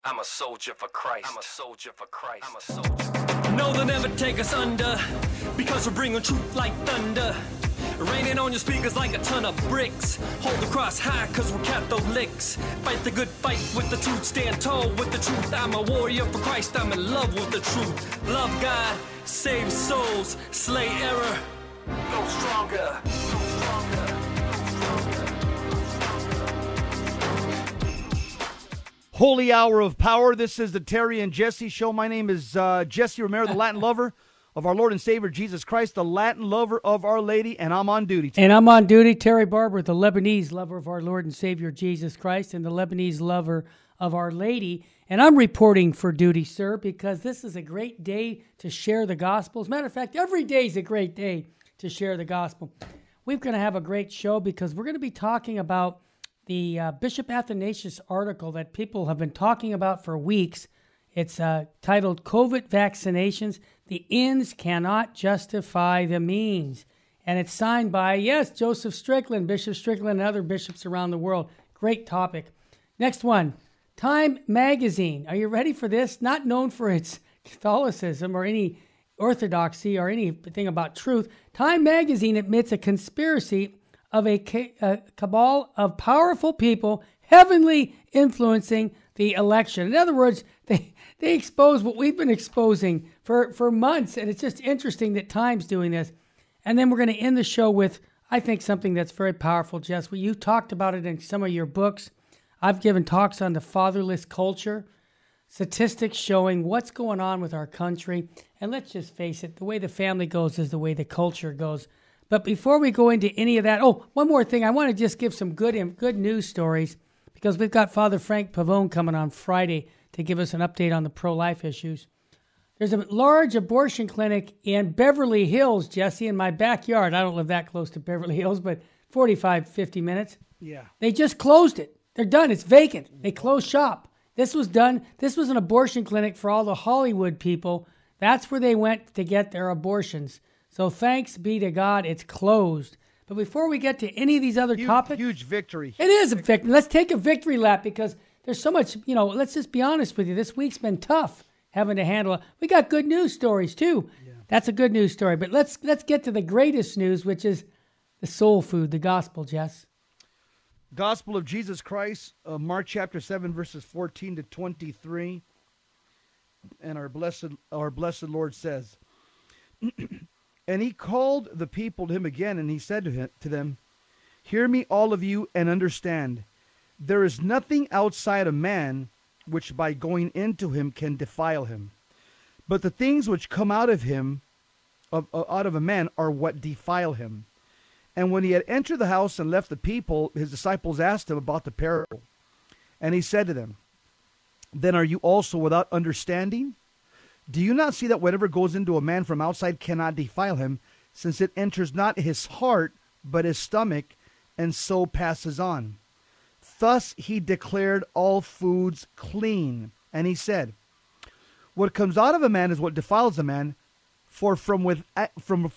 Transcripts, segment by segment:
I'm a soldier for Christ. I'm a soldier for Christ. I'm a soldier. No, they'll never take us under, because we're bringing truth like thunder. Raining on your speakers like a ton of bricks. Hold the cross high, cause we're Catholics. Fight the good fight with the truth. Stand tall with the truth. I'm a warrior for Christ. I'm in love with the truth. Love God, save souls, slay error. Go stronger. Go stronger. Holy hour of power. This is the Terry and Jesse show. My name is Jesse Romero, the Latin lover of our Lord and Savior Jesus Christ, the Latin lover of Our Lady, and I'm on duty. And I'm on duty, Terry Barber, the Lebanese lover of our Lord and Savior Jesus Christ, and the Lebanese lover of Our Lady. And I'm reporting for duty, sir, because this is a great day to share the gospel. As a matter of fact, every day is a great day to share the gospel. We're going to have a great show because we're going to be talking about the Bishop Athanasius article that people have been talking about for weeks. It's titled COVID Vaccinations, The Ends Cannot Justify the Means. And it's signed by, yes, Joseph Strickland, Bishop Strickland, and other bishops around the world. Great topic. Next one, Time Magazine. Are you ready for this? Not known for its Catholicism or any orthodoxy or anything about truth, Time Magazine admits a conspiracy of a cabal of powerful people heavenly influencing the election. In other words, they expose what we've been exposing for months, and it's just interesting that Time's doing this. And then we're going to end the show with, I think, something that's very powerful, Jess. You talked about it in some of your books. I've given talks on the fatherless culture, statistics showing what's going on with our country. And let's just face it, the way the family goes is the way the culture goes. But before we go into any of that, one more thing. I want to just give some good news stories because we've got Father Frank Pavone coming on Friday to give us an update on the pro-life issues. There's a large abortion clinic in Beverly Hills, Jesse, in my backyard. I don't live that close to Beverly Hills, but 45, 50 minutes. Yeah. They just closed it. They're done. It's vacant. They closed shop. This was done. This was an abortion clinic for all the Hollywood people. That's where they went to get their abortions. So thanks be to God, it's closed. But before we get to any of these other topics... Huge victory. It is a victory. Let's take a victory lap because there's so much, let's just be honest with you. This week's been tough having to handle it. We got good news stories too. Yeah. That's a good news story. But let's get to the greatest news, which is the soul food, the gospel, Jess. Gospel of Jesus Christ, Mark chapter 7, verses 14 to 23. And our blessed Lord says... And he called the people to him again, and he said to them, "Hear me, all of you, and understand. There is nothing outside a man which by going into him can defile him. But the things which come out of him, out of a man, are what defile him." And when he had entered the house and left the people, his disciples asked him about the parable. And he said to them, "Then are you also without understanding? Do you not see that whatever goes into a man from outside cannot defile him, since it enters not his heart, but his stomach, and so passes on? Thus he declared all foods clean. And he said, what comes out of a man is what defiles a man, for from within, out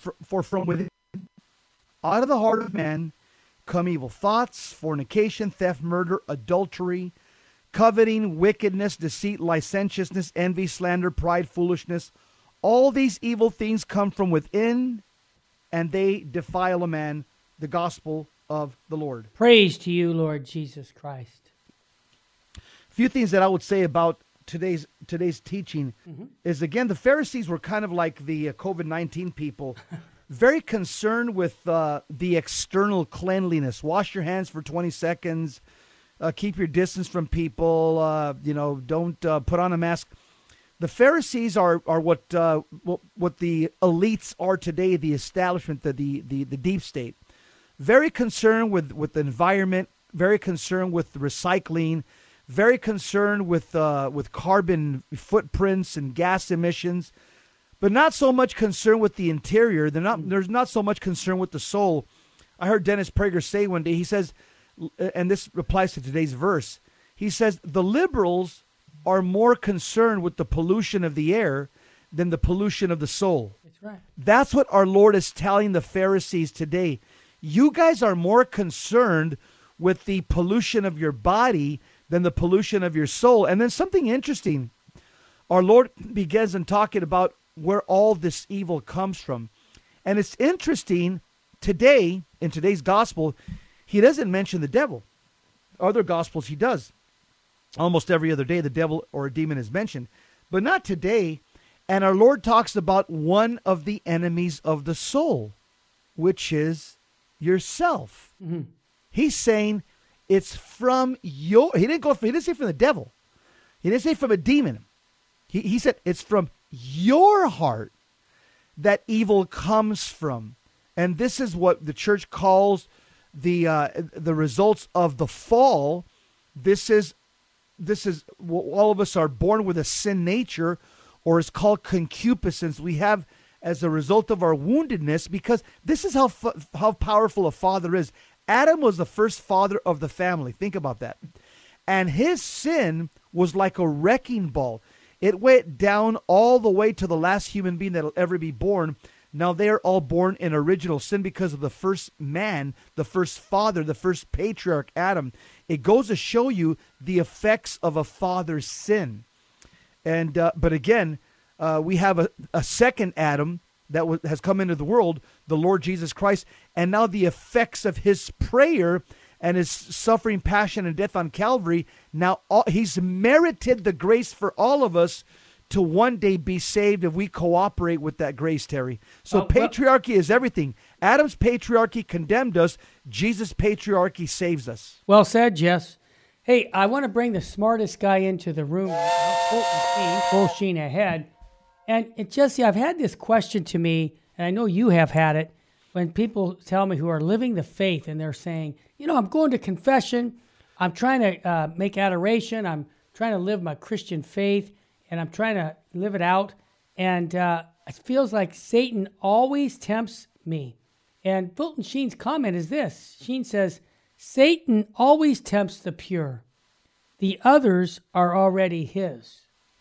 of the heart of man come evil thoughts, fornication, theft, murder, adultery, coveting, wickedness, deceit, licentiousness, envy, slander, pride, foolishness. All these evil things come from within, and they defile a man." The gospel of the Lord. Praise to you, Lord Jesus Christ. A few things that I would say about today's teaching is, again, the Pharisees were kind of like the COVID-19 people, very concerned with the external cleanliness. Wash your hands for 20 seconds. Keep your distance from people. Don't put on a mask. The Pharisees are what the elites are today. The establishment, the deep state, very concerned with the environment, very concerned with recycling, very concerned with carbon footprints and gas emissions, but not so much concerned with the interior. There's not so much concern with the soul. I heard Dennis Prager say one day. He says, and this applies to today's verse, he says, the liberals are more concerned with the pollution of the air than the pollution of the soul. That's right. That's what our Lord is telling the Pharisees today. You guys are more concerned with the pollution of your body then the pollution of your soul. And then something interesting. Our Lord begins in talking about where all this evil comes from. And it's interesting, today, in today's gospel, he doesn't mention the devil. Other gospels he does. Almost every other day the devil or a demon is mentioned. But not today. And our Lord talks about one of the enemies of the soul, which is yourself. Mm-hmm. He's saying it's from your, he didn't say from the devil. He didn't say from a demon. He said it's from your heart that evil comes from. And this is what the church calls the results of the fall. This is all of us are born with a sin nature, or it's called concupiscence. We have as a result of our woundedness, because this is how powerful a father is. Adam was the first father of the family. Think about that. And his sin was like a wrecking ball. It went down all the way to the last human being that will ever be born. Now they're all born in original sin because of the first man, the first father, the first patriarch, Adam. It goes to show you the effects of a father's sin. And but again, we have a second Adam that has come into the world, the Lord Jesus Christ. And now the effects of his prayer and his suffering, passion, and death on Calvary, now he's merited the grace for all of us to one day be saved if we cooperate with that grace, Terry. So patriarchy is everything. Adam's patriarchy condemned us. Jesus' patriarchy saves us. Well said, Jess. Hey, I want to bring the smartest guy into the room now, full sheen ahead. And Jesse, I've had this question to me, and I know you have had it, when people tell me who are living the faith and they're saying, I'm going to confession, I'm trying to make adoration, I'm trying to live my Christian faith, and I'm trying to live it out. And it feels like Satan always tempts me. And Fulton Sheen's comment is this. Sheen says, Satan always tempts the pure. The others are already his.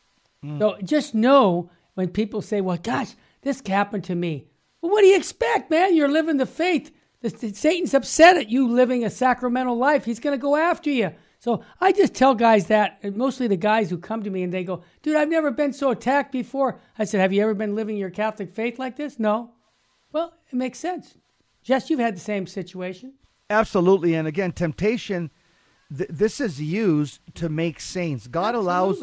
So just know when people say, well, gosh, this happened to me. Well, what do you expect, man? You're living the faith. Satan's upset at you living a sacramental life. He's going to go after you. So I just tell guys that, and mostly the guys who come to me and they go, dude, I've never been so attacked before. I said, have you ever been living your Catholic faith like this? No. Well, it makes sense. Jess, you've had the same situation. Absolutely. And again, temptation, this is used to make saints. God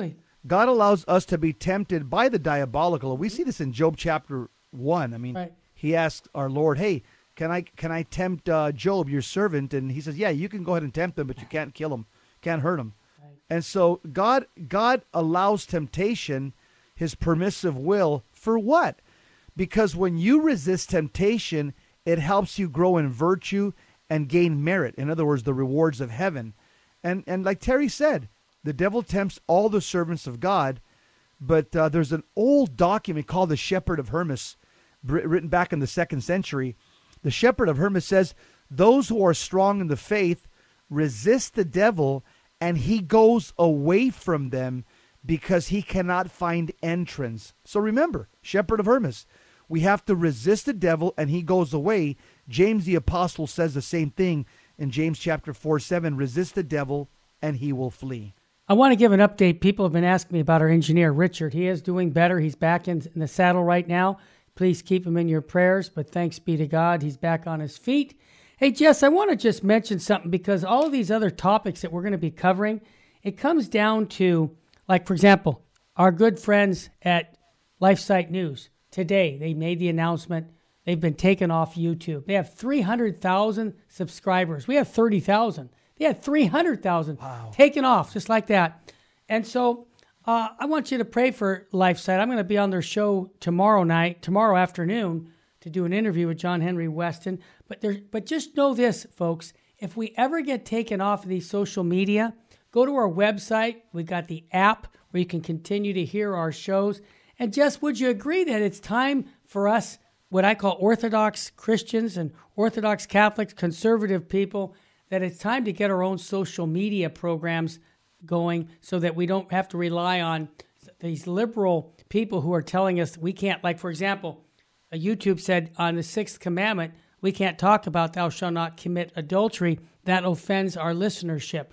allows us to be tempted by the diabolical. We see this in Job chapter 1. I mean, He asked our Lord, hey, can I tempt Job, your servant? And he says, yeah, you can go ahead and tempt him, but you can't kill him, can't hurt him. Right. And so God allows temptation, his permissive will, for what? Because when you resist temptation, it helps you grow in virtue and gain merit. In other words, the rewards of heaven. And like Terry said, the devil tempts all the servants of God, but there's an old document called the Shepherd of Hermas, written back in the 2nd century. The Shepherd of Hermas says, those who are strong in the faith resist the devil, and he goes away from them because he cannot find entrance. So remember, Shepherd of Hermas, we have to resist the devil, and he goes away. James the Apostle says the same thing in James chapter 4:7, resist the devil, and he will flee. I want to give an update. People have been asking me about our engineer, Richard. He is doing better. He's back in the saddle right now. Please keep him in your prayers, but thanks be to God, he's back on his feet. Hey, Jess, I want to just mention something, because all of these other topics that we're going to be covering, it comes down to, like, for example, our good friends at LifeSite News. Today, they made the announcement they've been taken off YouTube. They have 300,000 subscribers. We have 30,000. They had 300,000 taken off, just like that. And so I want you to pray for LifeSite. I'm going to be on their show tomorrow afternoon, to do an interview with John Henry Weston. But just know this, folks. If we ever get taken off of these social media, go to our website. We got the app where you can continue to hear our shows. And Jess, would you agree that it's time for us, what I call Orthodox Christians and Orthodox Catholics, conservative people, that it's time to get our own social media programs going so that we don't have to rely on these liberal people who are telling us we can't, like, for example, YouTube said on the 6th commandment, we can't talk about thou shalt not commit adultery. That offends our listenership.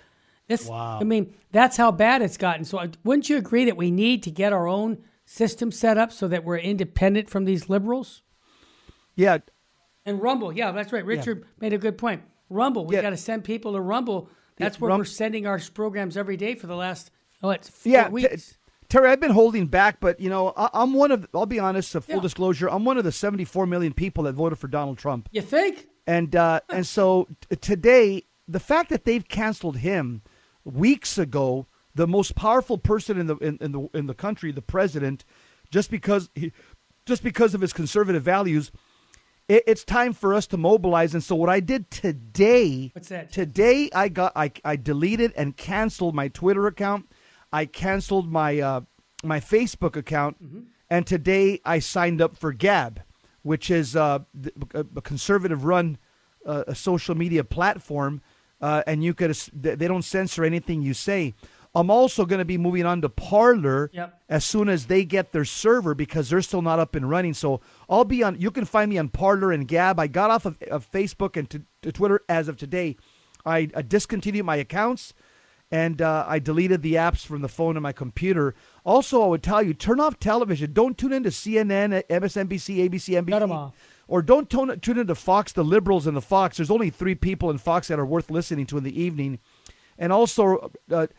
Wow. I mean, that's how bad it's gotten. So wouldn't you agree that we need to get our own system set up so that we're independent from these liberals? Yeah. And Rumble, yeah, that's right. Richard made a good point. Rumble, we got to send people to Rumble. That's where we're sending our programs every day for the last 4 weeks. Terry, I've been holding back, but I'm one of. I'll be honest. Full disclosure, I'm one of the 74 million people that voted for Donald Trump. You think? And so today, the fact that they've canceled him weeks ago, the most powerful person in the country, the president, just because of his conservative values. It's time for us to mobilize. And so what I did today, what's that? Today I deleted and canceled my Twitter account. I canceled my my Facebook account. Mm-hmm. And today I signed up for Gab, which is a conservative run a social media platform. And they don't censor anything you say. I'm also going to be moving on to Parler as soon as they get their server because they're still not up and running. So I'll be on. You can find me on Parler and Gab. I got off of Facebook and to Twitter as of today. I discontinued my accounts and I deleted the apps from the phone and my computer. Also, I would tell you, turn off television. Don't tune into CNN, MSNBC, ABC, NBC. Shut them off. Or don't tune into Fox, the liberals in the Fox. There's only 3 people in Fox that are worth listening to in the evening. And also,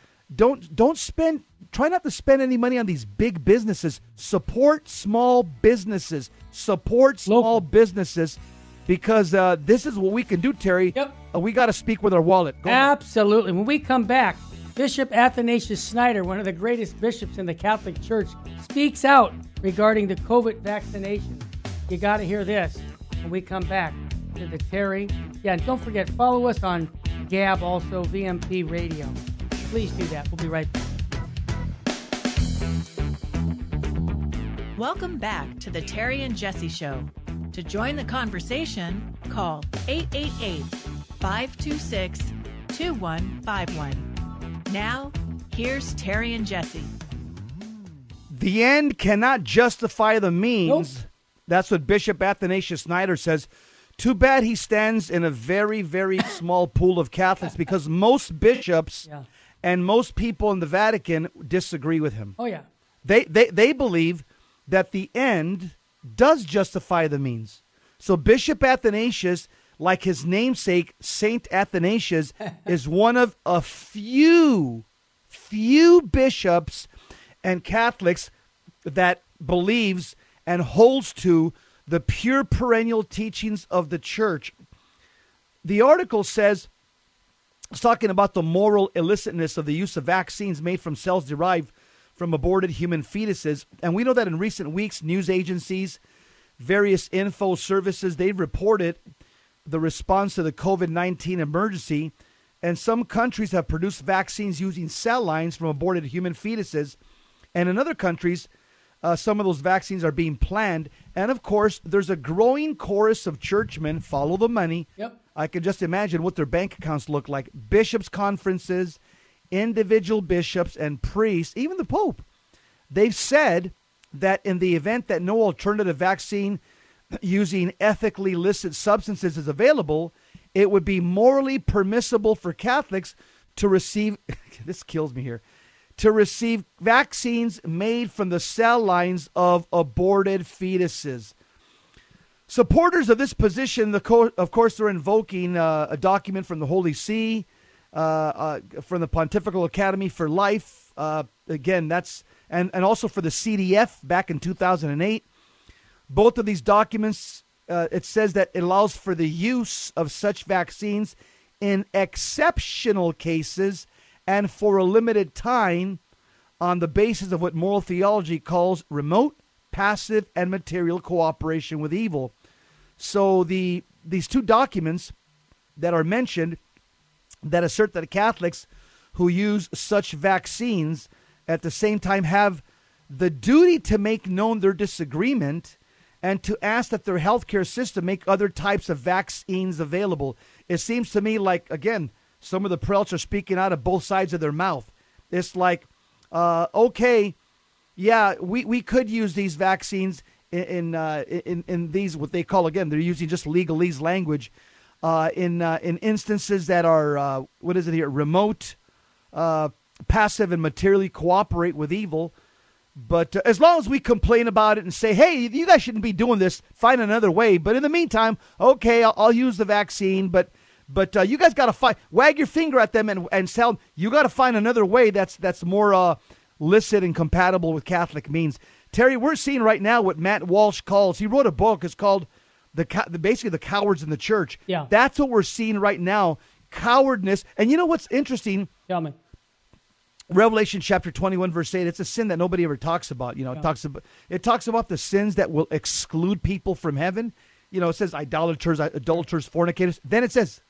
try not to spend any money on these big businesses. Support small businesses. Support small businesses because this is what we can do, Terry. Yep. We got to speak with our wallet. Absolutely. When we come back, Bishop Athanasius Schneider, one of the greatest bishops in the Catholic Church, speaks out regarding the COVID vaccination. You got to hear this when we come back to the Terry. Yeah, and don't forget, follow us on Gab, also VMP Radio. Please do that. We'll be right back. Welcome back to the Terry and Jesse Show. To join the conversation, call 888-526-2151. Now, here's Terry and Jesse. The end cannot justify the means. Nope. That's what Bishop Athanasius Schneider says. Too bad he stands in a very, very small pool of Catholics because most bishops and most people in the Vatican disagree with him. Oh, yeah. They believe that the end does justify the means. So Bishop Athanasius, like his namesake, Saint Athanasius, is one of a few bishops and Catholics that believes and holds to the pure perennial teachings of the church. The article says, it's talking about the moral illicitness of the use of vaccines made from cells derived from aborted human fetuses. And we know that in recent weeks, news agencies, various info services, they've reported the response to the COVID-19 emergency. And some countries have produced vaccines using cell lines from aborted human fetuses. And in other countries, some of those vaccines are being planned. And, of course, there's a growing chorus of churchmen, follow the money. Yep. I can just imagine what their bank accounts look like. Bishops' conferences, individual bishops and priests, even the Pope. They've said that in the event that no alternative vaccine using ethically illicit substances is available, it would be morally permissible for Catholics to receive, this kills me here, to receive vaccines made from the cell lines of aborted fetuses. Supporters of this position, of course, they're invoking a document from the Holy See, from the Pontifical Academy for Life. Again, that's and also for the CDF back in 2008. Both of these documents, it says that it allows for the use of such vaccines in exceptional cases and for a limited time on the basis of what moral theology calls remote, passive, and material cooperation with evil. So these 2 documents that are mentioned that assert that Catholics who use such vaccines at the same time have the duty to make known their disagreement and to ask that their healthcare system make other types of vaccines available. It seems to me like, again, some of the prelates are speaking out of both sides of their mouth. It's like, okay, yeah, we could use these vaccines in these, what they call, again, they're using just legalese language, in instances that are, what is it here, remote, passive and materially cooperate with evil. But as long as we complain about it and say, hey, you guys shouldn't be doing this, find another way. But in the meantime, okay, I'll use the vaccine, but you guys got to wag your finger at them and tell them, you got to find another way that's more licit and compatible with Catholic means. Terry, we're seeing right now what Matt Walsh calls, he wrote a book, it's called basically the cowards in the church. Yeah. That's what we're seeing right now, cowardness. And you know what's interesting? Tell me. Revelation chapter 21, verse 8, it's a sin that nobody ever talks about. You know, it talks about the sins that will exclude people from heaven. You know, it says idolaters, fornicators. Then it says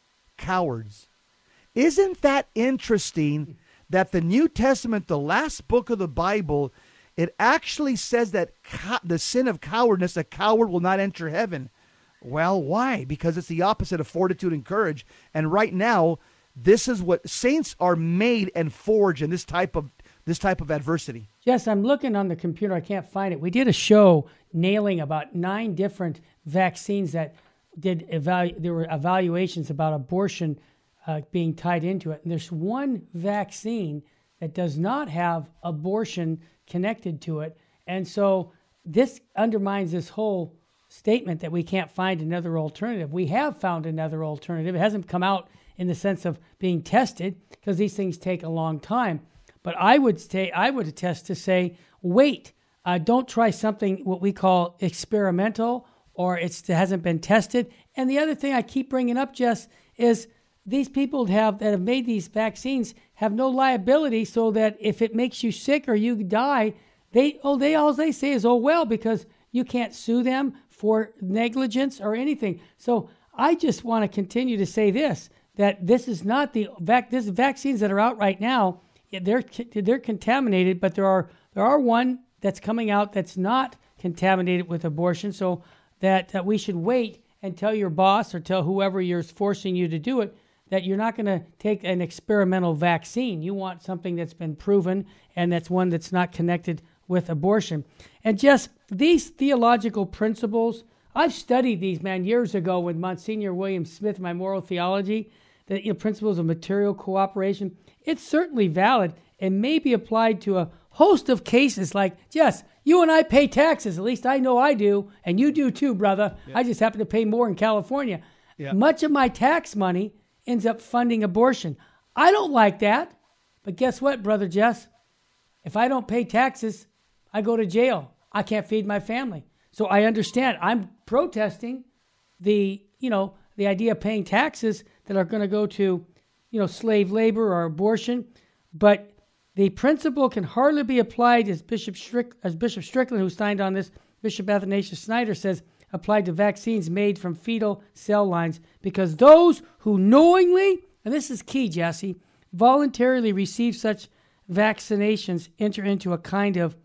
cowards. Isn't that interesting that the New Testament, the last book of the Bible, it actually says that the sin of cowardness, a coward will not enter heaven. Well, why? Because it's the opposite of fortitude and courage. And right now, this is what saints are made and forged in this type of adversity. Yes, I'm looking on the computer. I can't find it. We did a show nailing about 9 different vaccines that did there were evaluations about abortion being tied into it. And there's one vaccine that does not have abortion connected to it. And so this undermines this whole statement that we can't find another alternative. We have found another alternative. It hasn't come out in the sense of being tested, because these things take a long time. But I would attest to say, wait, don't try something what we call experimental, or it hasn't been tested. And the other thing I keep bringing up, Jess, is these people that have made these vaccines have no liability, so that if it makes you sick or you die, all they say is, oh well, because you can't sue them for negligence or anything. So I just want to continue to say this, that this is not this vaccines that are out right now. They're contaminated, but there are one that's coming out that's not contaminated with abortion. So that we should wait and tell your boss or tell whoever you're forcing you to do it that you're not going to take an experimental vaccine. You want something that's been proven, and that's one that's not connected with abortion. And just these theological principles, I've studied these, man, years ago with Monsignor William Smith, my moral theology. The principles of material cooperation, it's certainly valid and may be applied to a host of cases like, Jess, you and I pay taxes. At least I know I do, and you do too, brother. Yeah. I just happen to pay more in California. Yeah. Much of my tax money ends up funding abortion. I don't like that, but guess what, Brother Jess? If I don't pay taxes, I go to jail. I can't feed my family. So I understand. I'm protesting the idea of paying taxes that are going to go to, slave labor or abortion. But the principle can hardly be applied as Bishop Strickland, who signed on this, Bishop Athanasius Snyder says, applied to vaccines made from fetal cell lines, because those who knowingly, and this is key, Jesse, voluntarily receive such vaccinations enter into a kind of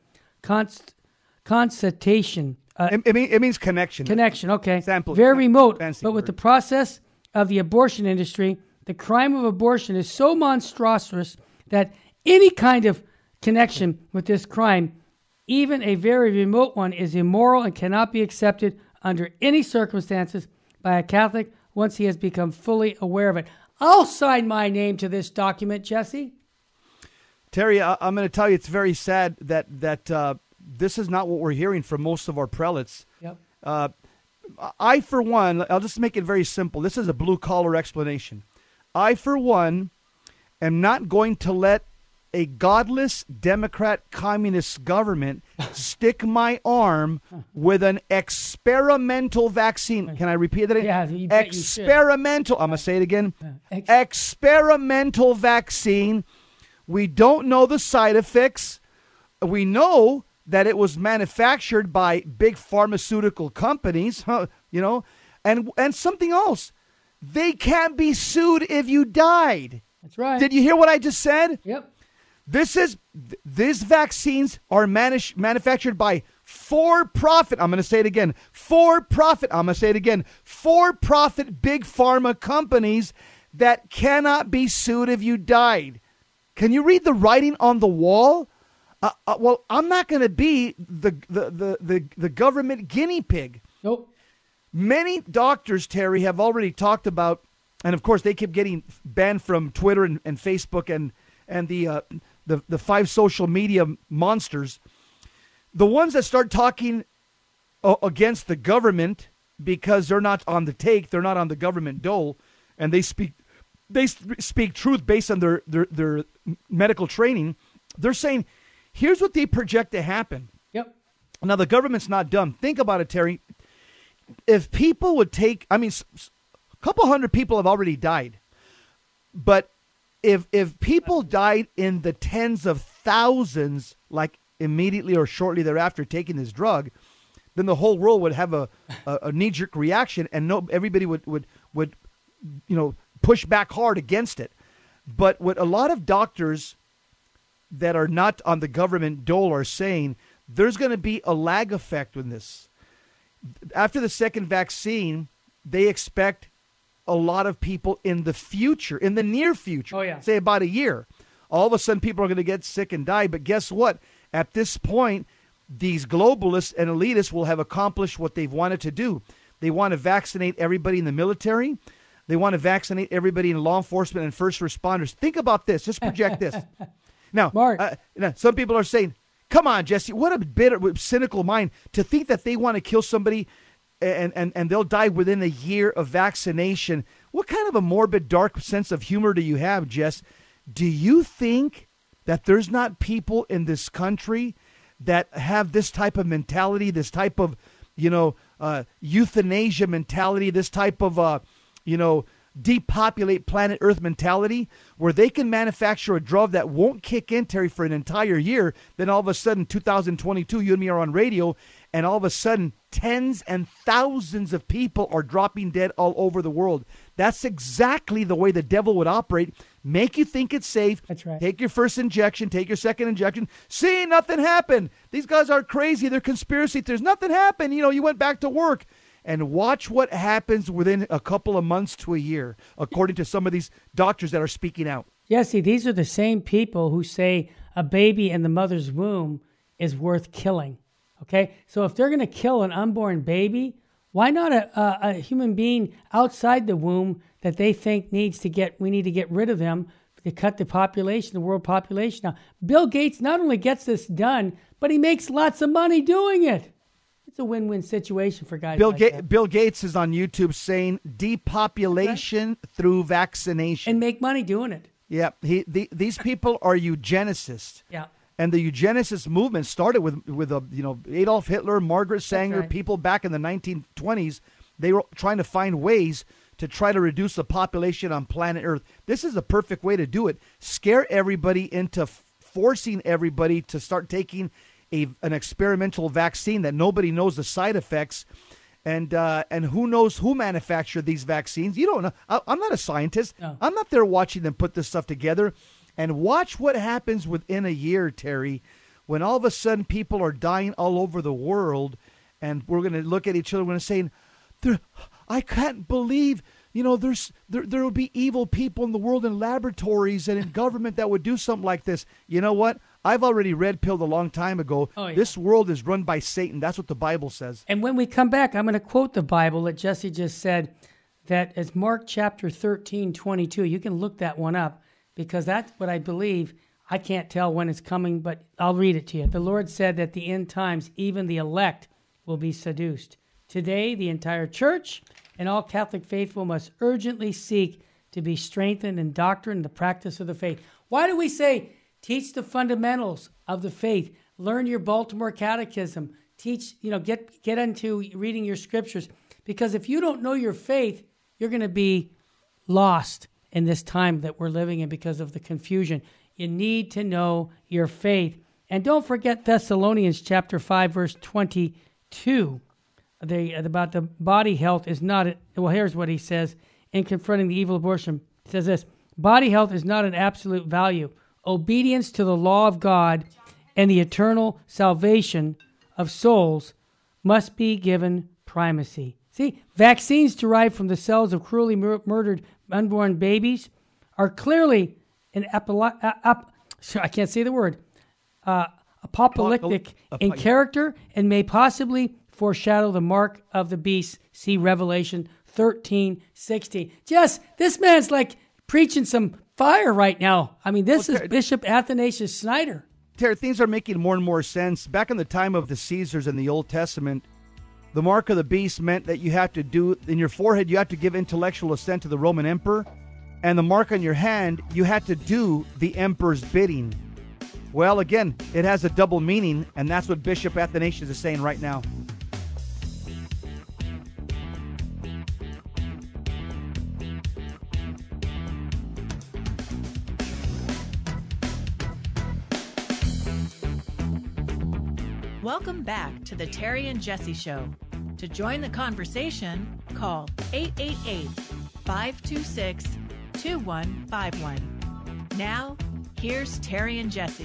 consultation. It means connection. Connection, okay. Sample. Very remote. Fancy but with word. the process of the abortion industry, the crime of abortion is so monstrous that any kind of connection with this crime, even a very remote one, is immoral and cannot be accepted under any circumstances by a Catholic once he has become fully aware of it. I'll sign my name to this document, Jesse. Terry, I'm going to tell you, it's very sad that this is not what we're hearing from most of our prelates. Yep. I, for one, I'll just make it very simple. This is a blue-collar explanation. I, for one, am not going to let a godless Democrat communist government stick my arm with an experimental vaccine. Can I repeat that? Yeah, you bet experimental. I'm going to say it again. Experimental vaccine. We don't know the side effects. We know that it was manufactured by big pharmaceutical companies, and something else. They can't be sued if you died. That's right. Did you hear what I just said? Yep. These vaccines are manufactured by for-profit. I'm going to say it again. For-profit. I'm going to say it again. For-profit big pharma companies that cannot be sued if you died. Can you read the writing on the wall? Well, I'm not going to be the government guinea pig. Nope. Many doctors, Terry, have already talked about, and of course they keep getting banned from Twitter and Facebook and the 5 social media monsters, the ones that start talking against the government because they're not on the take, they're not on the government dole, and they speak truth based on their medical training. They're saying, here's what they project to happen. Yep. Now, the government's not dumb. Think about it, Terry. If people would take, a couple hundred people have already died. But if people died in the tens of thousands, like immediately or shortly thereafter taking this drug, then the whole world would have a knee-jerk reaction, and everybody would push back hard against it. But what a lot of doctors that are not on the government dole are saying, there's going to be a lag effect with this. After the second vaccine, they expect a lot of people in the future, in the near future, say about a year, all of a sudden people are going to get sick and die. But guess what? At this point, these globalists and elitists will have accomplished what they've wanted to do. They want to vaccinate everybody in the military. They want to vaccinate everybody in law enforcement and first responders. Think about this. Just project this. Now, Mark. Some people are saying, come on, Jesse, what a bitter, cynical mind to think that they want to kill somebody and they'll die within a year of vaccination. What kind of a morbid, dark sense of humor do you have, Jess? Do you think that there's not people in this country that have this type of mentality, this type of, euthanasia mentality, this type of, depopulate planet Earth mentality, where they can manufacture a drug that won't kick in, Terry, for an entire year? Then all of a sudden, 2022, you and me are on radio, and all of a sudden, tens and thousands of people are dropping dead all over the world. That's exactly the way the devil would operate. Make you think it's safe. That's right. Take your first injection, take your second injection. See, nothing happened. These guys are crazy. They're conspiracy theorists. Nothing happened. You went back to work. And watch what happens within a couple of months to a year, according to some of these doctors that are speaking out. Jesse, these are the same people who say a baby in the mother's womb is worth killing. Okay? So if they're going to kill an unborn baby, why not a human being outside the womb that they think we need to get rid of them to cut the population, the world population? Now, Bill Gates not only gets this done, but he makes lots of money doing it. It's a win-win situation for guys like that. Bill Gates is on YouTube saying depopulation through vaccination. And make money doing it. Yeah. These people are eugenicists. Yeah. And the eugenicist movement started with Adolf Hitler, Margaret Sanger, people back in the 1920s. They were trying to find ways to try to reduce the population on planet Earth. This is the perfect way to do it. Scare everybody into forcing everybody to start taking an experimental vaccine that nobody knows the side effects, and who knows who manufactured these vaccines. You don't know. I'm not a scientist. No. I'm not there watching them put this stuff together. And watch what happens within a year, Terry, when all of a sudden people are dying all over the world, and we're going to look at each other and saying, I can't believe, there will be evil people in the world, in laboratories and in government that would do something like this. You know what? I've already red-pilled a long time ago. Oh, yeah. This world is run by Satan. That's what the Bible says. And when we come back, I'm going to quote the Bible that Jesse just said, that is Mark chapter 13:22. You can look that one up, because that's what I believe. I can't tell when it's coming, but I'll read it to you. The Lord said that the end times, even the elect will be seduced. Today, the entire church and all Catholic faithful must urgently seek to be strengthened in doctrine and the practice of the faith. Why do we say, teach the fundamentals of the faith, learn your Baltimore Catechism, teach, get into reading your scriptures? Because if you don't know your faith, you're going to be lost in this time that we're living in because of the confusion. You need to know your faith. And don't forget Thessalonians chapter 5, verse 22. About the body health is not, here's what he says in confronting the evil abortion. He says this: body health is not an absolute value. Obedience to the law of God and the eternal salvation of souls must be given primacy. See, vaccines derived from the cells of cruelly murdered unborn babies are clearly I can't say the word, apocalyptic in character and may possibly foreshadow the mark of the beast. See Revelation 13:16. Just, this man's like preaching some fire right now. I mean, this is Bishop Athanasius Schneider. Terry, things are making more and more sense. Back in the time of the Caesars in the Old Testament, the mark of the beast meant that you have to do, in your forehead, you have to give intellectual assent to the Roman emperor. And the mark on your hand, you had to do the emperor's bidding. Well, again, it has a double meaning, and that's what Bishop Athanasius is saying right now. Welcome back to the Terry and Jesse Show. To join the conversation, call 888-526-2151. Now, here's Terry and Jesse.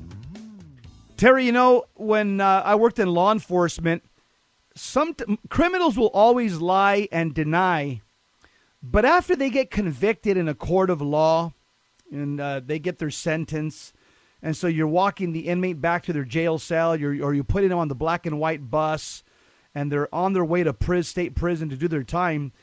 Terry, you know, when I worked in law enforcement, some criminals will always lie and deny. But after they get convicted in a court of law and they get their sentence, and so you're walking the inmate back to their jail cell, or you're putting them on the black and white bus, and they're on their way to state prison to do their time,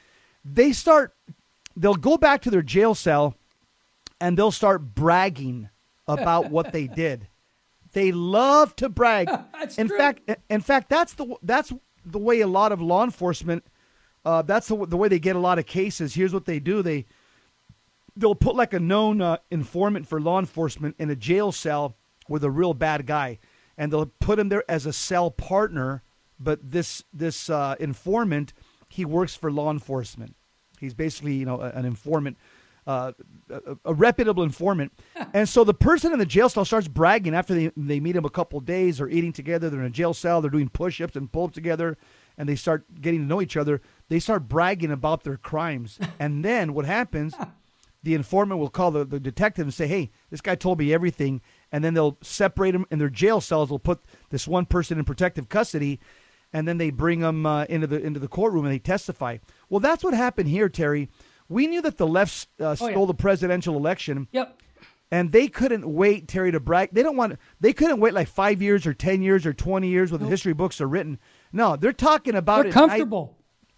they'll go back to their jail cell, and they'll start bragging about what they did. They love to brag. In fact, that's the way a lot of law enforcement. That's the way they get a lot of cases. Here's what they do: they'll put like a known informant for law enforcement in a jail cell with a real bad guy, and they'll put him there as a cell partner. But this informant, he works for law enforcement. He's basically, an informant, a reputable informant. And so the person in the jail cell starts bragging after they meet him a couple of days, or eating together. They're in a jail cell. They're doing push-ups and pull-ups together, and they start getting to know each other. They start bragging about their crimes. And then what happens, the informant will call the detective and say, hey, this guy told me everything. And then they'll separate them in their jail cells. They'll put this one person in protective custody, and then they bring them into the courtroom and they testify. Well, that's what happened here, Terry. We knew that the left stole the presidential election. Yep. And they couldn't wait, Terry, to brag. They couldn't wait like 5 years or 10 years or 20 years when the history books are written. No, they're talking about They're comfortable.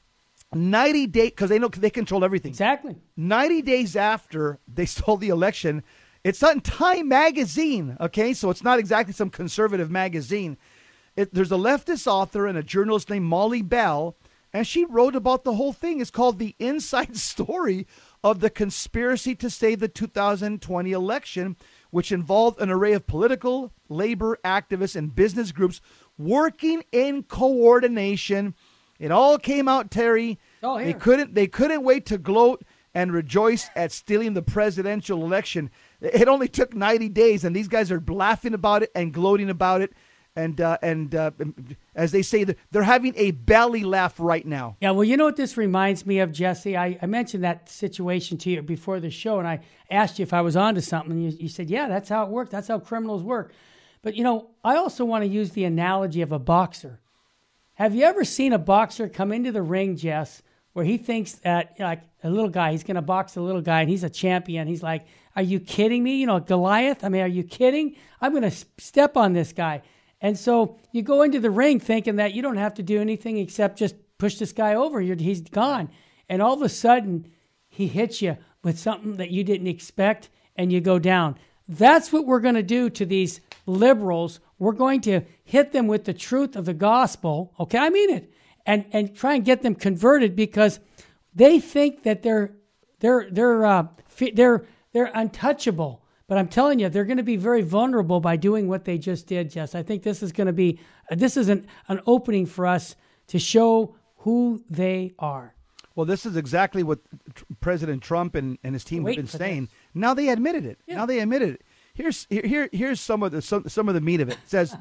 90 days, because they know they control everything. Exactly. 90 days after they stole the election, it's on Time magazine, okay? So it's not exactly some conservative magazine. There's a leftist author and a journalist named Molly Bell, and she wrote about the whole thing. It's called The Inside Story of the Conspiracy to Save the 2020 Election, which involved an array of political, labor activists, and business groups working in coordination. It all came out, Terry. Oh, here. They couldn't wait to gloat and rejoice at stealing the presidential election. It only took 90 days, and these guys are laughing about it and gloating about it. And as they say, they're having a belly laugh right now. Yeah, well, you know what this reminds me of, Jesse? I mentioned that situation to you before the show, and I asked you if I was onto something, and you said, yeah, that's how it works. That's how criminals work. But, I also want to use the analogy of a boxer. Have you ever seen a boxer come into the ring, Jess, where he thinks that, like a little guy, he's going to box a little guy, and he's a champion. He's like, are you kidding me? Goliath? I mean, are you kidding? I'm going to step on this guy. And so you go into the ring thinking that you don't have to do anything except just push this guy over. He's gone. And all of a sudden, he hits you with something that you didn't expect, and you go down. That's what we're going to do to these liberals. We're going to hit them with the truth of the gospel. Okay, I mean it. And try and get them converted, because they think that they're untouchable. But I'm telling you, they're going to be very vulnerable by doing what they just did, Jess. I think this is going to be, this is an opening for us to show who they are. Well, this is exactly what President Trump and his team have been saying. This. Now they admitted it. Yeah. Now they admitted it. Here's some of the meat of it. It says,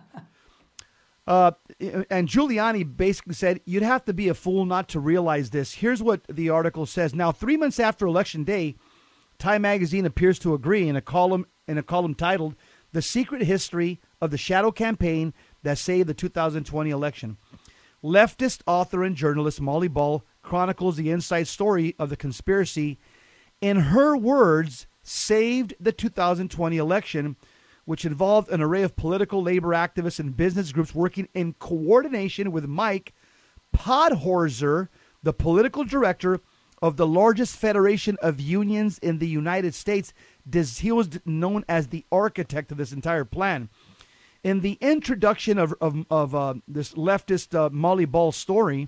and Giuliani basically said, you'd have to be a fool not to realize this. Here's what the article says. Now, 3 months after Election Day, Time magazine appears to agree in a column titled "The Secret History of the Shadow Campaign That Saved the 2020 Election." Leftist author and journalist Molly Ball chronicles the inside story of the conspiracy. In her words, saved the 2020 election, which involved an array of political, labor activists and business groups working in coordination with Mike Podhorzer, the political director of the largest federation of unions in the United States. He was known as the architect of this entire plan. In the introduction of this leftist Molly Ball story,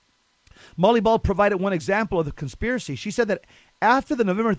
Molly Ball provided one example of the conspiracy. She said that after the November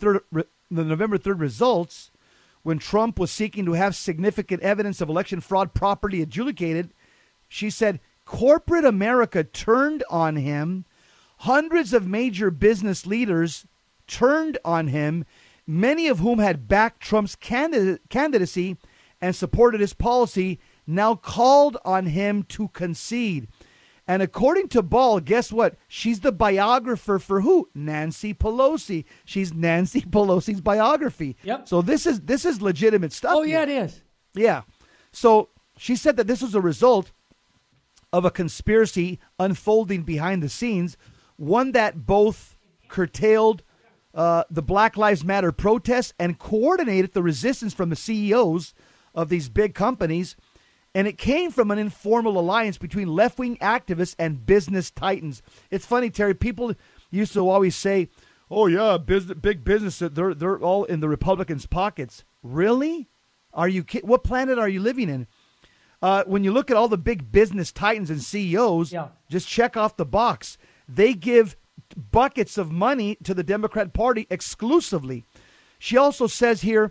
3rd results, when Trump was seeking to have significant evidence of election fraud properly adjudicated, she said corporate America turned on him. Hundreds of major business leaders turned on him, many of whom had backed Trump's candidacy and supported his policy, now called on him to concede. And according to Ball, guess what? She's the biographer for who? Nancy Pelosi. She's Nancy Pelosi's biography. Yep. So this is legitimate stuff. Oh, yeah, it is. Yeah. So she said that this was a result of a conspiracy unfolding behind the scenes, one that both curtailed the Black Lives Matter protests and coordinated the resistance from the CEOs of these big companies. And it came from an informal alliance between left-wing activists and business titans. It's funny, Terry. People used to always say, "Oh yeah, big business. They're all in the Republicans' pockets." Really? Are you? What planet are you living in? When you look at all the big business titans and CEOs, just check off the box. They give buckets of money to the Democrat Party exclusively. She also says here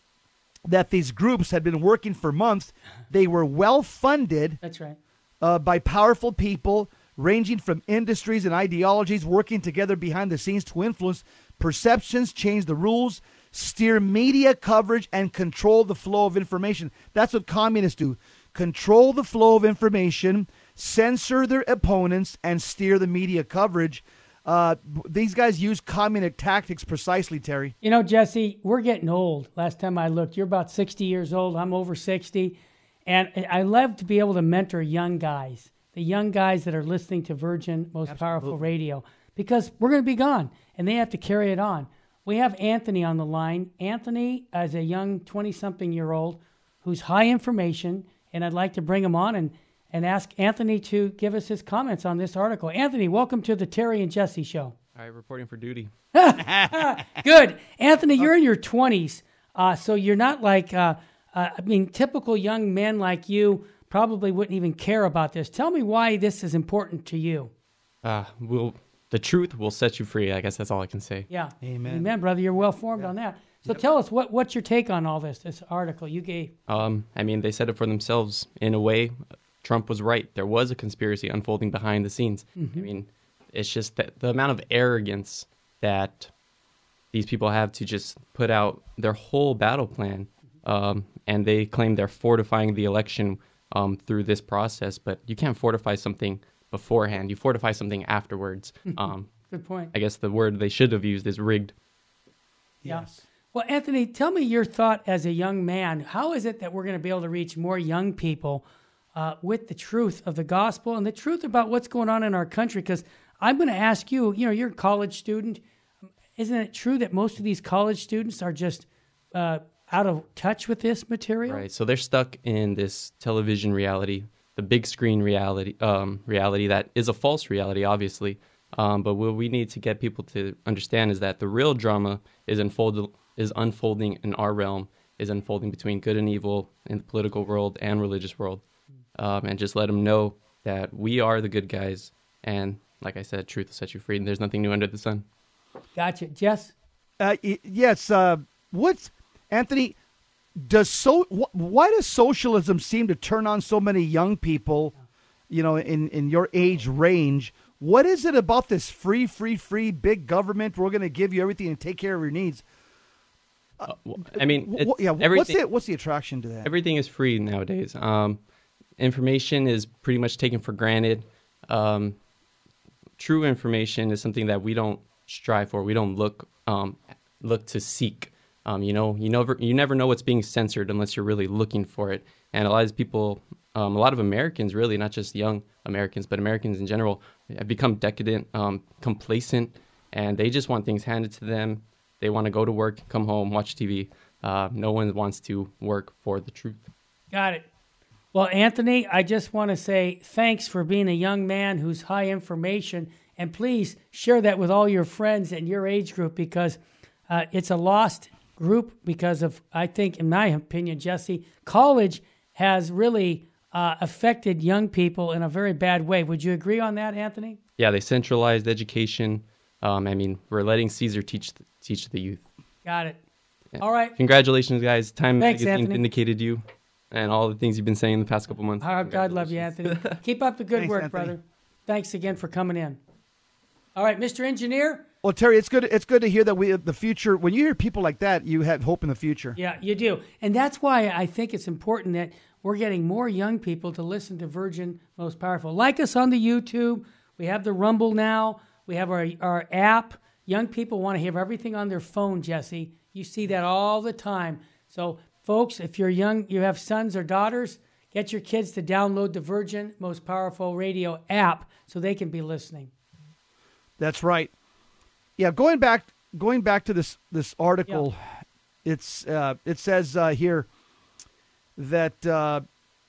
that these groups had been working for months. They were well funded. That's right. By powerful people ranging from industries and ideologies working together behind the scenes to influence perceptions, change the rules, steer media coverage, and control the flow of information. That's what communists do. Control the flow of information, censor their opponents, and steer the media coverage. These guys use communist tactics precisely, Terry. You know, Jesse, we're getting old. Last time I looked, you're about 60 years old. I'm over 60. And I love to be able to mentor young guys, the young guys that are listening to Virgin Most Powerful Radio, because we're going to be gone, and they have to carry it on. We have Anthony on the line. Anthony is a young 20-something-year-old who's high information, and I'd like to bring him on and ask Anthony to give us his comments on this article. Anthony, welcome to the Terry and Jesse Show. All right, reporting for duty. Good. Anthony, you're in your 20s, so you're not like, typical young men like you probably wouldn't even care about this. Tell me why this is important to you. The truth will set you free. I guess that's all I can say. Yeah. Amen. Amen, brother. You're well formed on that. So tell us, what's your take on all this article you gave? They said it for themselves in a way. Trump was right. There was a conspiracy unfolding behind the scenes. Mm-hmm. It's just that the amount of arrogance that these people have to just put out their whole battle plan, and they claim they're fortifying the election through this process, but you can't fortify something beforehand. You fortify something afterwards. Good point. I guess the word they should have used is rigged. Yes. Well, Anthony, tell me your thought as a young man. How is it that we're going to be able to reach more young people with the truth of the gospel and the truth about what's going on in our country? Because I'm going to ask you, you're a college student. Isn't it true that most of these college students are just out of touch with this material? Right. So they're stuck in this television reality, the big screen reality that is a false reality, obviously. But what we need to get people to understand is that the real drama is unfolding in our realm, is unfolding between good and evil in the political world and religious world. And just let them know that we are the good guys. And like I said, truth will set you free. And there's nothing new under the sun. Gotcha. Jess? Yes. Anthony, why does socialism seem to turn on so many young people, in your age range? What is it about this free big government? We're going to give you everything and take care of your needs. What's the attraction to that? Everything is free nowadays. Information is pretty much taken for granted. True information is something that we don't strive for. We don't look to seek. You never know what's being censored unless you're really looking for it. And a lot of people, a lot of Americans, really, not just young Americans, but Americans in general, have become decadent, complacent, and they just want things handed to them. They want to go to work, come home, watch TV. No one wants to work for the truth. Got it. Well, Anthony, I just want to say thanks for being a young man who's high information And please share that with all your friends and your age group, because it's a lost group because of, I think, in my opinion, Jesse, college has really affected young people in a very bad way. Would you agree on that, Anthony? Yeah, they centralized education. We're letting Caesar teach the youth. Got it. Yeah. All right. Congratulations, guys. Time Thanks, Magazine Anthony. vindicated you and all the things you've been saying in the past couple months. God love you, Anthony. Keep up the good Thanks, work, Anthony. brother. Thanks again for coming in. All right, Mr. Engineer. Well, Terry, it's good to hear that the future. When you hear people like that, you have hope in the future. Yeah, you do. And that's why I think it's important that we're getting more young people to listen to Virgin Most Powerful. Like us on the YouTube. We have the Rumble now. We have our app. Young people want to have everything on their phone, Jesse. You see that all the time. So, folks, if you're young, you have sons or daughters, get your kids to download the Virgin Most Powerful Radio app so they can be listening. That's right. Yeah, going back to this article, it says here that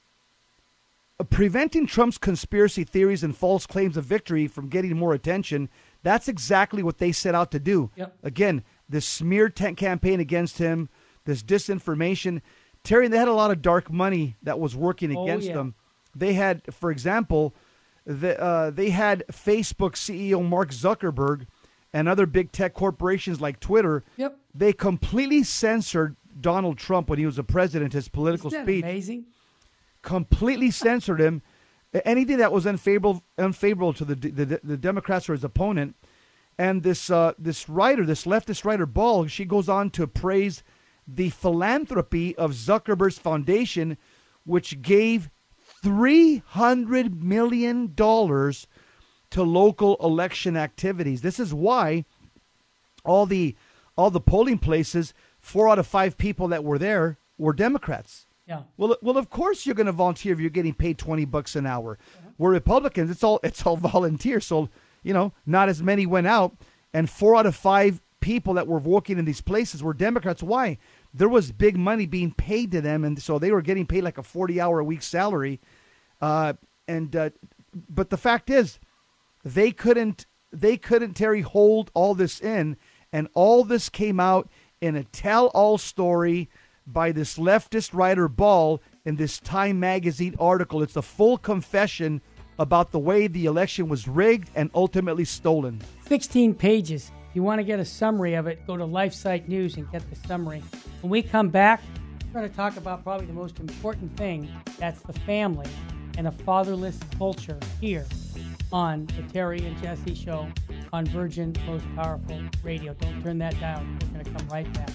preventing Trump's conspiracy theories and false claims of victory from getting more attention, that's exactly what they set out to do. Yep. Again, this smear campaign against him, this disinformation. Terry, they had a lot of dark money that was working against them. They had, for example, they had Facebook CEO Mark Zuckerberg and other big tech corporations like Twitter. Yep. They completely censored Donald Trump when he was a president, his political Isn't that speech. amazing? Completely censored him. Anything that was unfavorable to the Democrats or his opponent. And this leftist writer, Ball, she goes on to praise the philanthropy of Zuckerberg's foundation, which gave $300 million to local election activities. This is why all the polling places, 4 out of 5 people that were there were Democrats. Yeah. Well, of course you're going to volunteer if you're getting paid $20 an hour. We're Republicans. It's all volunteer. So, not as many went out, and 4 out of 5 people that were working in these places were Democrats. Why? There was big money being paid to them, and so they were getting paid like a 40-hour-a-week salary. But the fact is, they couldn't, Terry, hold all this in, and all this came out in a tell-all story by this leftist writer Ball in this Time magazine article. It's a full confession about the way the election was rigged and ultimately stolen. 16 pages. If you want to get a summary of it, go to LifeSite News and get the summary. When we come back, we're going to talk about probably the most important thing. That's the family and a fatherless culture here on the Terry and Jesse Show on Virgin Most Powerful Radio. Don't turn that down. We're going to come right back.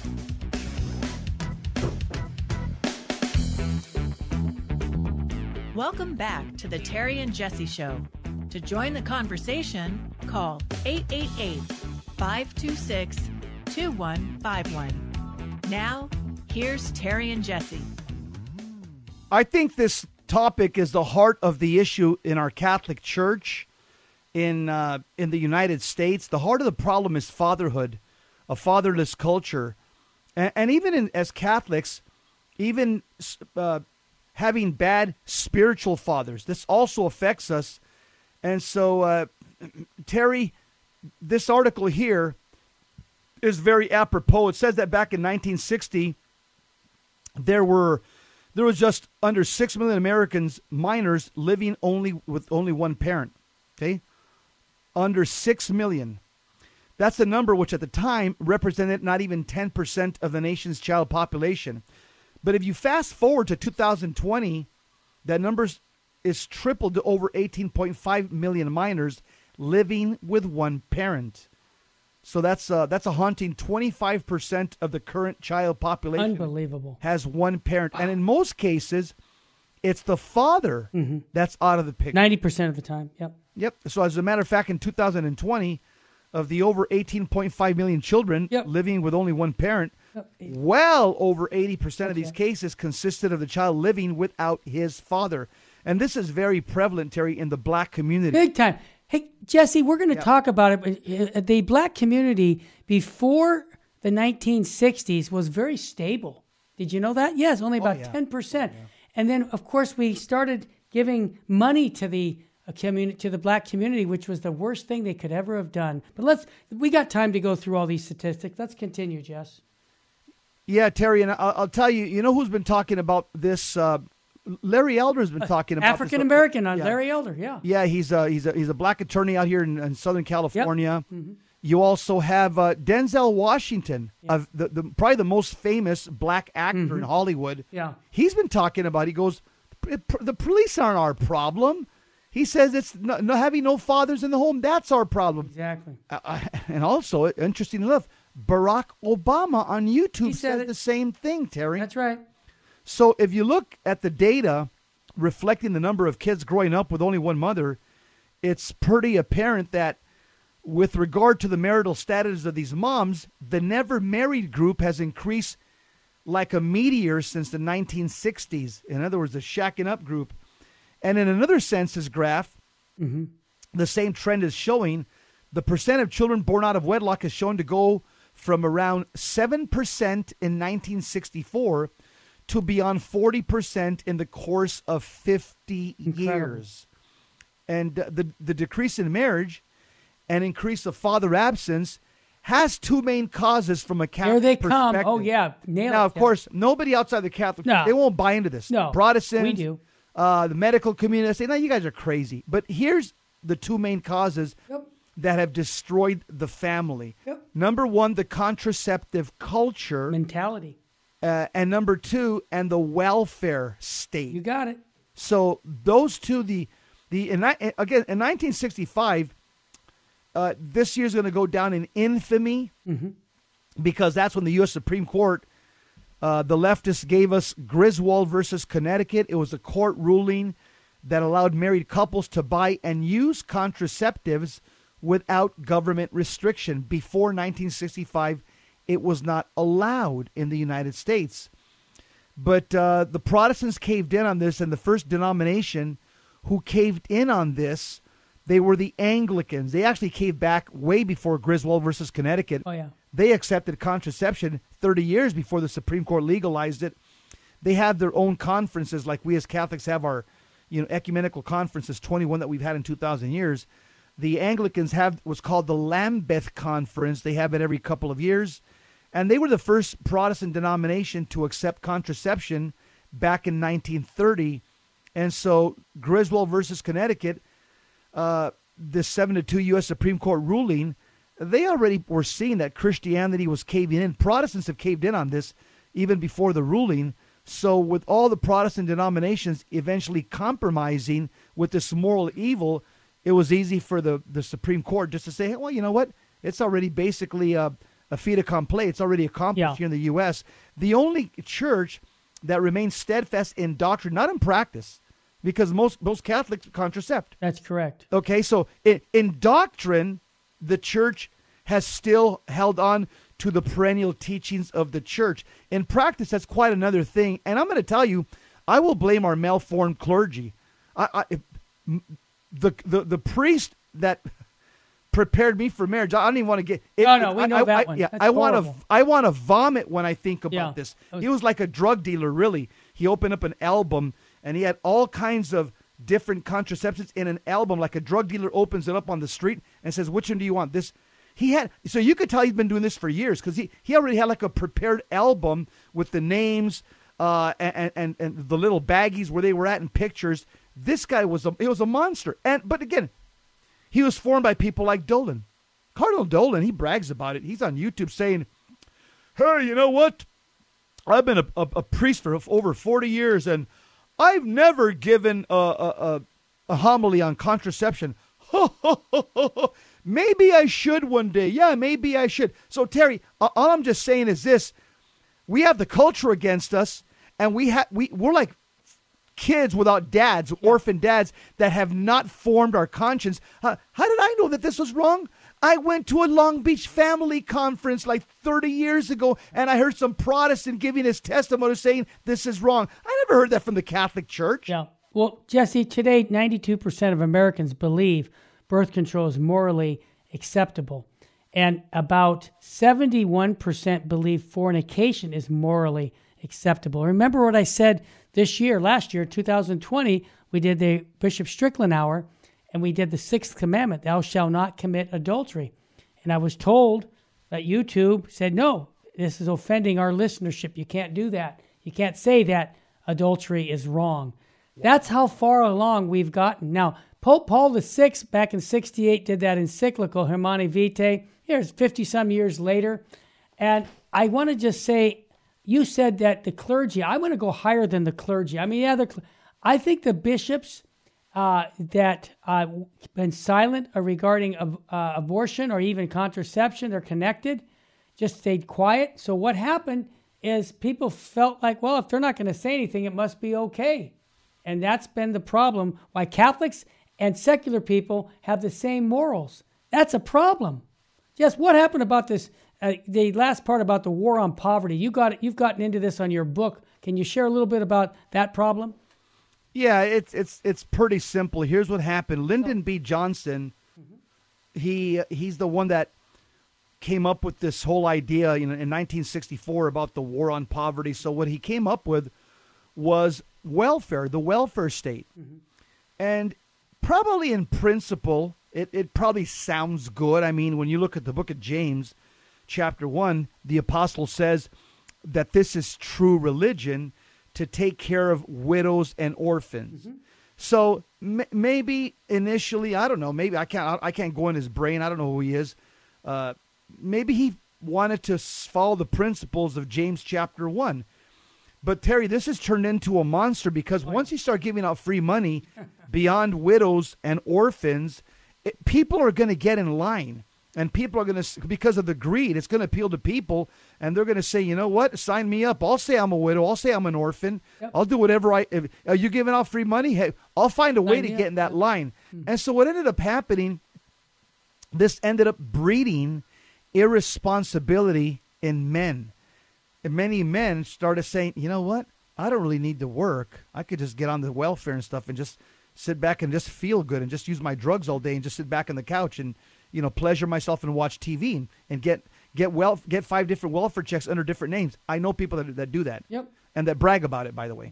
Welcome back to the Terry and Jesse Show. To join the conversation, call 888-526-2151. Now, here's Terry and Jesse. I think this topic is the heart of the issue in our Catholic Church in the United States. The heart of the problem is fatherhood, a fatherless culture. And even as Catholics, even having bad spiritual fathers, this also affects us. And so, Terry, this article here is very apropos. It says that back in 1960, there was just under 6 million Americans, minors, living with only one parent. Okay? Under 6 million. That's a number which at the time represented not even 10% of the nation's child population. But if you fast forward to 2020, that number is tripled to over 18.5 million minors living with one parent. So that's a haunting 25% of the current child population. Unbelievable. Has one parent. And in most cases, it's the father that's out of the picture. 90% of the time, yep. Yep. So as a matter of fact, in 2020, of the over 18.5 million children living with only one parent, well over 80% of these cases consisted of the child living without his father. And this is very prevalent, Terry, in the black community. Big time. Hey, Jesse, we're going to talk about it. The black community before the 1960s was very stable. Did you know that? Yes, only about 10%. Yeah. And then, of course, we started giving money to the to the black community, which was the worst thing they could ever have done. But we got time to go through all these statistics. Let's continue, Jess. Yeah, Terry, and I'll tell you, you know who's been talking about this? Larry Elder's been talking about African American on Larry Elder, yeah. Yeah, he's a black attorney out here in Southern California. Yep. Mm-hmm. You also have Denzel Washington, probably the most famous black actor in Hollywood. Yeah, he's been talking about. He goes, the police aren't our problem. He says it's having no fathers in the home. That's our problem. Exactly. And also, interesting enough, Barack Obama on YouTube said the same thing, Terry. That's right. So if you look at the data reflecting the number of kids growing up with only one mother, it's pretty apparent that with regard to the marital status of these moms, the never married group has increased like a meteor since the 1960s. In other words, the shacking up group. And in another census graph, the same trend is showing. The percent of children born out of wedlock is shown to go from around 7% in 1964 to beyond 40% in the course of 50 years. And the decrease in marriage and increase of father absence has two main causes from a Catholic perspective. There they come. Oh, yeah. Now, of course, nobody outside the Catholic Church, they won't buy into this. No, Protestants, we do. The medical community say, no, you guys are crazy. But here's the two main causes that have destroyed the family. Number one, the contraceptive culture. Mentality. And number two, and the welfare state. You got it. So those two, again, in 1965, this year's going to go down in infamy because that's when the U.S. Supreme Court, the leftists gave us Griswold versus Connecticut. It was a court ruling that allowed married couples to buy and use contraceptives without government restriction. Before 1965, it was not allowed in the United States. But the Protestants caved in on this, and the first denomination who caved in on this, they were the Anglicans. They actually caved back way before Griswold versus Connecticut. Oh, yeah. They accepted contraception 30 years before the Supreme Court legalized it. They have their own conferences, like we as Catholics have our, ecumenical conferences, 21 that we've had in 2,000 years. The Anglicans have what's called the Lambeth Conference. They have it every couple of years. And they were the first Protestant denomination to accept contraception back in 1930. And so Griswold versus Connecticut, this 7-2 U.S. Supreme Court ruling, they already were seeing that Christianity was caving in. Protestants have caved in on this even before the ruling. So with all the Protestant denominations eventually compromising with this moral evil, it was easy for the Supreme Court just to say, hey, well, you know what? It's already basically a fait accompli. It's already accomplished here in the U.S. The only church that remains steadfast in doctrine, not in practice, because most Catholics contracept. That's correct. Okay, so in doctrine, the church has still held on to the perennial teachings of the church. In practice, that's quite another thing. And I'm going to tell you, I will blame our malformed clergy. The priest that prepared me for marriage, I don't even want to get it. No, we know that one. Yeah, I want to vomit when I think about this. He was like a drug dealer, really. He opened up an album, and he had all kinds of different contraceptives in an album, like a drug dealer opens it up on the street and says, which one do you want? This. So you could tell he's been doing this for years because he already had like a prepared album with the names and the little baggies where they were at and pictures. This guy was a monster. But again, he was formed by people like Dolan. Cardinal Dolan, he brags about it. He's on YouTube saying, hey, you know what? I've been a priest for over 40 years, and I've never given a homily on contraception. Maybe I should one day. Yeah, maybe I should. So, Terry, all I'm just saying is this. We have the culture against us, and we're like kids without dads, orphan dads that have not formed our conscience. How did I know that this was wrong? I went to a Long Beach family conference like 30 years ago, and I heard some Protestant giving his testimony saying this is wrong. I never heard that from the Catholic Church. Yeah. Well, Jesse, today 92% of Americans believe birth control is morally acceptable, and about 71% believe fornication is morally acceptable. Remember what I said last year, 2020, we did the Bishop Strickland Hour, and we did the 6th commandment, thou shalt not commit adultery. And I was told that YouTube said, no, this is offending our listenership. You can't do that. You can't say that adultery is wrong. That's how far along we've gotten. Now, Pope Paul VI, back in 68, did that encyclical, Humanae Vitae. Here's 50-some years later. And I want to just say, you said that the clergy, I want to go higher than the clergy. I mean, yeah, I think the bishops that been silent regarding abortion or even contraception, they're connected, just stayed quiet. So what happened is people felt like, well, if they're not going to say anything, it must be okay. And that's been the problem, why Catholics and secular people have the same morals. That's a problem. Jess, what happened about this, the last part about the war on poverty? You've gotten into this on your book. Can you share a little bit about that problem? Yeah, it's pretty simple. Here's what happened. Lyndon B. Johnson, he's the one that came up with this whole idea in 1964 about the war on poverty. So what he came up with was welfare, the welfare state. And probably in principle, it probably sounds good. I mean, when you look at the book of James, chapter 1, the apostle says that this is true religion, to take care of widows and orphans. So maybe initially, I don't know, maybe I can't go in his brain. I don't know who he is. Maybe he wanted to follow the principles of James chapter 1. But Terry, this has turned into a monster because once you start giving out free money beyond widows and orphans, people are going to get in line. And people are going to, because of the greed, it's going to appeal to people. And they're going to say, you know what, sign me up. I'll say I'm a widow. I'll say I'm an orphan. Yep. I'll do whatever are you giving out free money? Hey, I'll find a way to get in that line. And so what ended up happening, this ended up breeding irresponsibility in men. And many men started saying, you know what, I don't really need to work. I could just get on the welfare and stuff and just sit back and just feel good and just use my drugs all day and just sit back on the couch and pleasure myself and watch TV and get 5 different welfare checks under different names. I know people that do that. Yep. And that brag about it, by the way.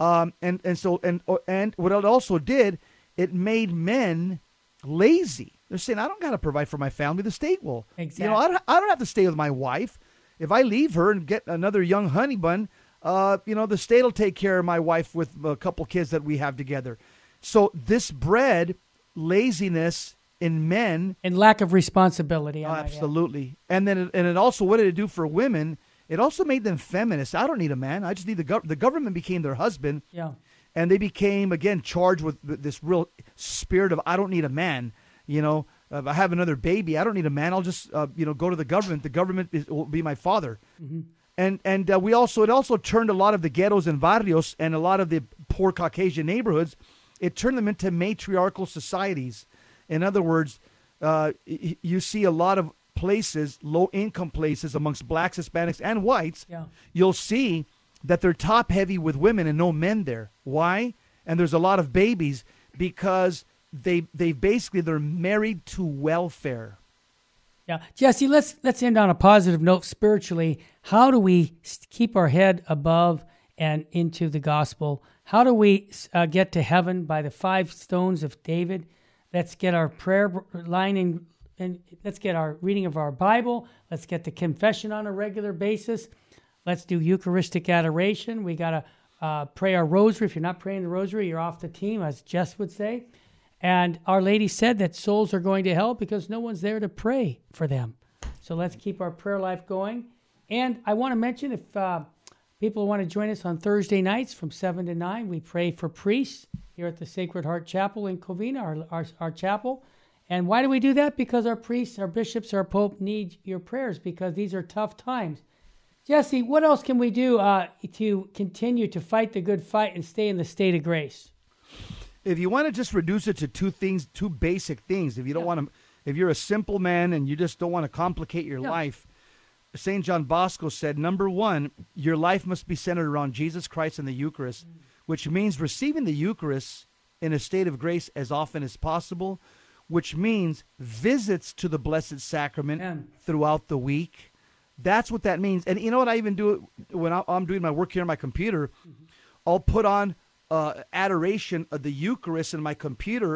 And what it also did, it made men lazy. They're saying, I don't got to provide for my family. The state will. Exactly. I don't have to stay with my wife. If I leave her and get another young honey bun, the state will take care of my wife with a couple kids that we have together. So this bred laziness in men and lack of responsibility. Absolutely. And then it also, what did it do for women? It also made them feminists. I don't need a man. I just need the government became their husband. Yeah. And they became, again, charged with this real spirit of, I don't need a man. If I have another baby, I don't need a man. I'll just, go to the government. The government will be my father. And it also turned a lot of the ghettos and barrios and a lot of the poor Caucasian neighborhoods, it turned them into matriarchal societies. In other words, you see a lot of places, low-income places amongst blacks, Hispanics, and whites. Yeah. You'll see that they're top-heavy with women and no men there. Why? And there's a lot of babies because they're married to welfare. Yeah, Jesse, let's end on a positive note spiritually. How do we keep our head above and into the gospel? How do we get to heaven by the 5 stones of David? Let's get our prayer line and let's get our reading of our Bible. Let's get the confession on a regular basis. Let's do Eucharistic adoration. We got to pray our rosary. If you're not praying the rosary, you're off the team, as Jess would say. And Our Lady said that souls are going to hell because no one's there to pray for them. So let's keep our prayer life going. And I want to mention, if people want to join us on Thursday nights from 7 to 9, we pray for priests here at the Sacred Heart Chapel in Covina, our chapel. And why do we do that? Because our priests, our bishops, our pope need your prayers because these are tough times. Jesse, what else can we do to continue to fight the good fight and stay in the state of grace? If you want to just reduce it to 2 basic things, if you don't want to, if you're a simple man and you just don't want to complicate your life, St. John Bosco said, number 1, your life must be centered around Jesus Christ and the Eucharist, which means receiving the Eucharist in a state of grace as often as possible, which means visits to the Blessed Sacrament throughout the week. That's what that means. And you know what I even do when I'm doing my work here on my computer? I'll put on adoration of the Eucharist in my computer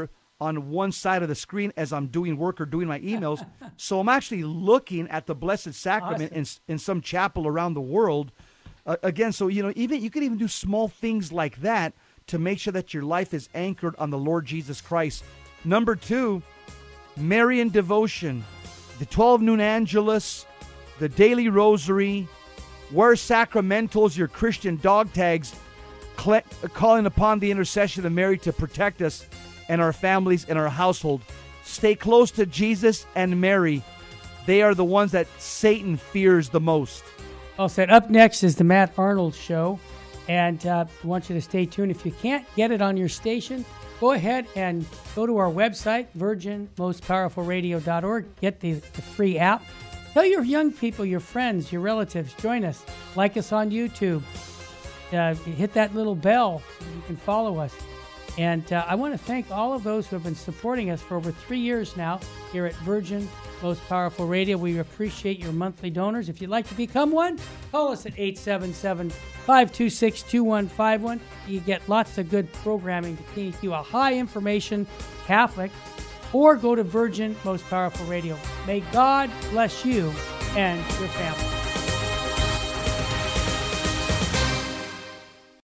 on one side of the screen as I'm doing work or doing my emails. So I'm actually looking at the Blessed Sacrament in some chapel around the world. Again, so, even you can even do small things like that to make sure that your life is anchored on the Lord Jesus Christ. Number 2, Marian devotion, the 12 noon Angelus, the daily rosary, wear sacramentals, your Christian dog tags, calling upon the intercession of Mary to protect us and our families and our household. Stay close to Jesus and Mary. They are the ones that Satan fears the most. Well said. Up next is the Matt Arnold Show, and I want you to stay tuned. If you can't get it on your station, go ahead and go to our website, virginmostpowerfulradio.org. Get the free app. Tell your young people, your friends, your relatives, join us. Like us on YouTube. Hit that little bell so you can follow us. And I want to thank all of those who have been supporting us for over 3 years now here at Virgin Most Powerful Radio. We appreciate your monthly donors. If you'd like to become one, call us at 877-526-2151. You get lots of good programming to keep you a high information Catholic, or go to Virgin Most Powerful Radio. May God bless you and your family.